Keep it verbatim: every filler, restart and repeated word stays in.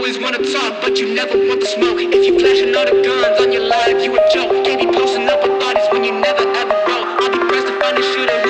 always wanna talk, but you never want the smoke. If you flashing all the guns on your live, you a joke. Can't be posting up with bodies when you never ever broke. I'll be pressed to find a shooter